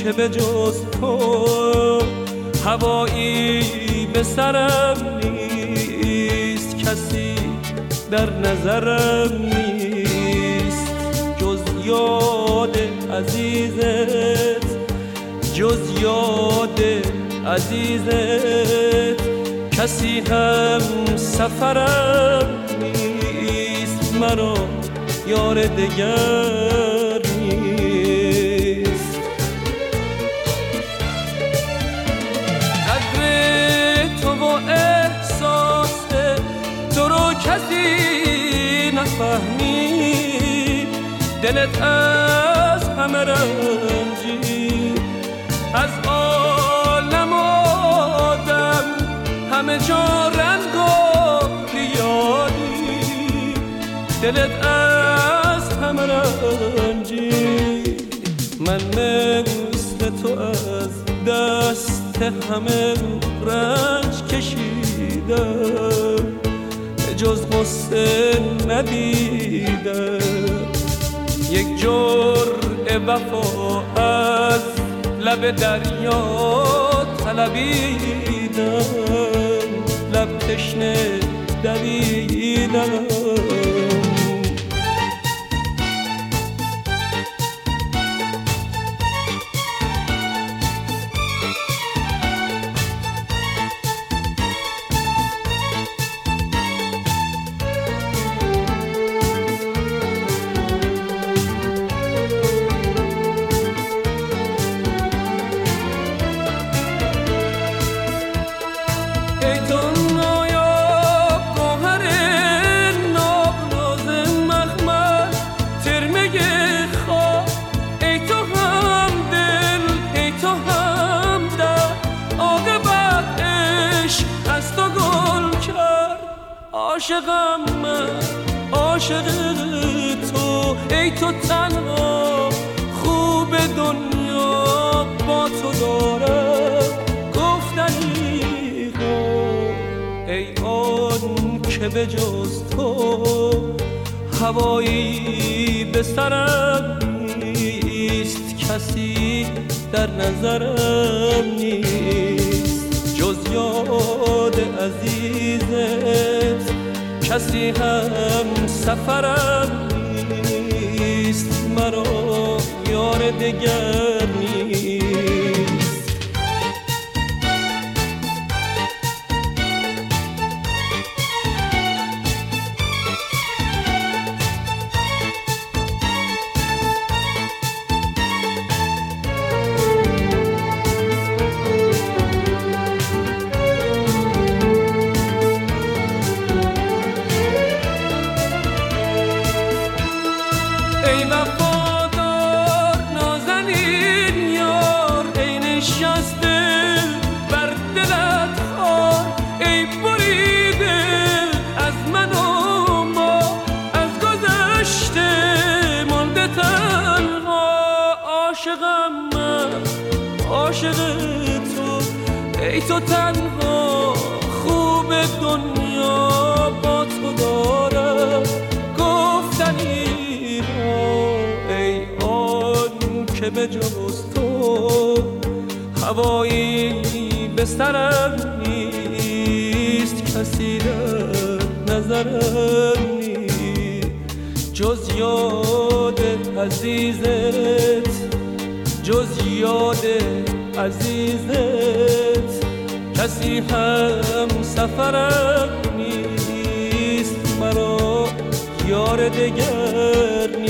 که به جز تو هوایی به سرم نیست، کسی در نظرم نیست جز یاد عزیزت، جز یاد عزیزت. کسی هم سفرم نیست، مرا یار دگر نیست. قدر تو و احساس تو رو کسی نفهمید، دلت از همه رنجی، از عالم آدم همه جا رنگ و ریادی، دلت از همه رنجی. من مثل تو از دست همه رنج کشیدم، جز غصه ندیدم. یک جرعه وفا از لب دریا طلبیدم، لب تشنه دویدم. عاشقم من، عاشق تو، ای تو تنها خوب دنیا با تو دارم گفتنی ها. ای آن که به جز تو هوایی به سرم نیست، کسی در نظرم نیست جز یاد عزیزت. کسی هم سفرم نیست، مرا یار دگر نیست. ای وفادار نازنین یار، ای نشسته بر دلت خار، ای بریده از من و ما، از گذشته مانده تنها. عاشقم من، عاشق تو، ای تو تنها خوب دنیا با تو دارم گفتنی. ای آن که به جز تو هوایی به سرم نیست، کسی در نظرم نیست جز یاد عزیزت، جز یاد عزیزت. کسی هم سفرم نیست، مرا یار دگر نیست.